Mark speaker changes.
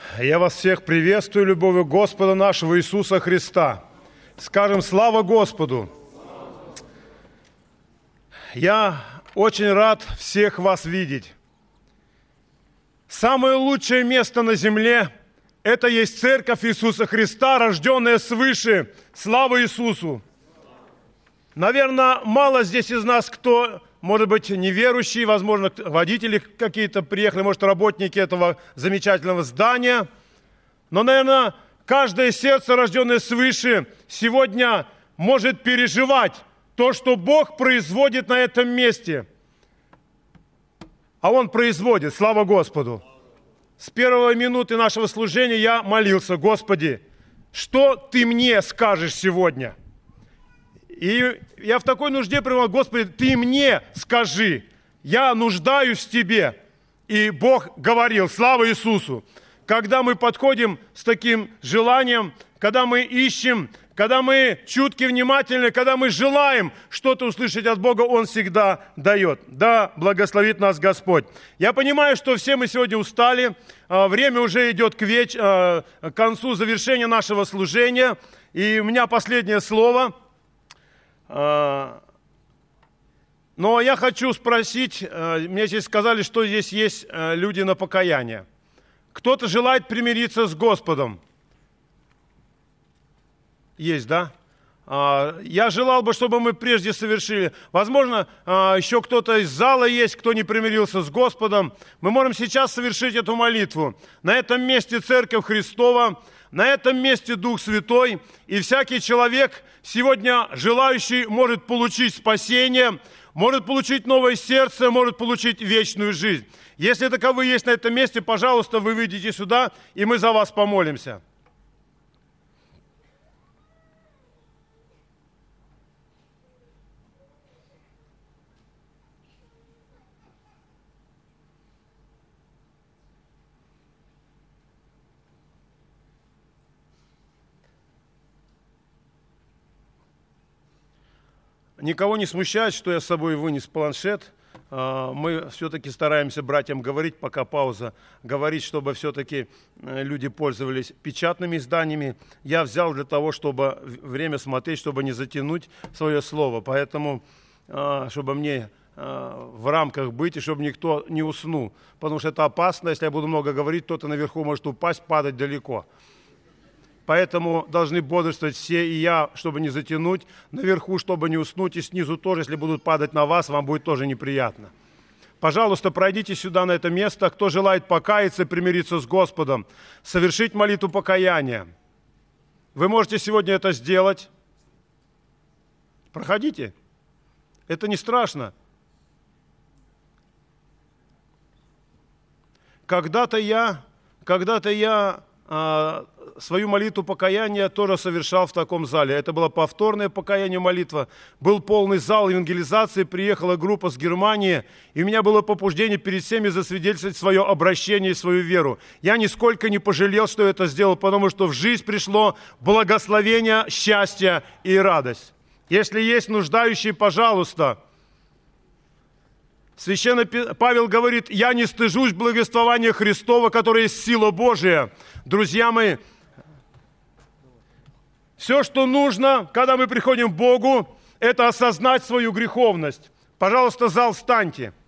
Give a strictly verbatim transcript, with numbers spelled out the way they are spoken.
Speaker 1: Я вас всех приветствую любовью Господа нашего Иисуса Христа. Скажем слава Господу! Я очень рад всех вас видеть. Самое лучшее место на земле – это есть Церковь Иисуса Христа, рожденная свыше. Слава Иисусу! Наверное, мало здесь из нас, кто, может быть, неверующие, возможно, водители какие-то приехали, может, работники этого замечательного здания. Но, наверное, каждое сердце, рожденное свыше, сегодня может переживать то, что Бог производит на этом месте. А Он производит, слава Господу. С первой минуты нашего служения я молился: Господи, что Ты мне скажешь сегодня? И я в такой нужде пребывал: Господи, Ты мне скажи, я нуждаюсь в Тебе. И Бог говорил, слава Иисусу. Когда мы подходим с таким желанием, когда мы ищем, когда мы чутки, внимательны, когда мы желаем что-то услышать от Бога, Он всегда дает. Да, благословит нас Господь. Я понимаю, что все мы сегодня устали, время уже идет к, веч... к концу завершения нашего служения, и у меня последнее слово. Но я хочу спросить, мне здесь сказали, что здесь есть люди на покаяние. Кто-то желает примириться с Господом? Есть, да? Я желал бы, чтобы мы прежде совершили. Возможно, еще кто-то из зала есть, кто не примирился с Господом. Мы можем сейчас совершить эту молитву. На этом месте Церковь Христова, на этом месте Дух Святой. И всякий человек, сегодня желающий, может получить спасение, может получить новое сердце, может получить вечную жизнь. Если таковы есть на этом месте, пожалуйста, вы выйдите сюда, и мы за вас помолимся. Никого не смущает, что я с собой вынес планшет. Мы все-таки стараемся братьям говорить, пока пауза, говорить, чтобы все-таки люди пользовались печатными изданиями. Я взял для того, чтобы время смотреть, чтобы не затянуть свое слово. Поэтому, чтобы мне в рамках быть, и чтобы никто не уснул. Потому что это опасно, если я буду много говорить, кто-то наверху может упасть, падать далеко. Поэтому должны бодрствовать все, и я, чтобы не затянуть, наверху, чтобы не уснуть, и снизу тоже, если будут падать на вас, вам будет тоже неприятно. Пожалуйста, пройдите сюда, на это место. Кто желает покаяться и примириться с Господом, совершить молитву покаяния. Вы можете сегодня это сделать. Проходите. Это не страшно. Когда-то я, когда-то я... свою молитву покаяния тоже совершал в таком зале. Это было повторное покаяние, молитва. Был полный зал евангелизации, приехала группа с Германии, и у меня было побуждение перед всеми засвидетельствовать свое обращение и свою веру. Я нисколько не пожалел, что это сделал, потому что в жизнь пришло благословение, счастье и радость. Если есть нуждающие, пожалуйста. Священный Павел говорит: я не стыжусь благовествования Христова, которое есть сила Божия. Друзья мои, все, что нужно, когда мы приходим к Богу, это осознать свою греховность. Пожалуйста, зал, встаньте.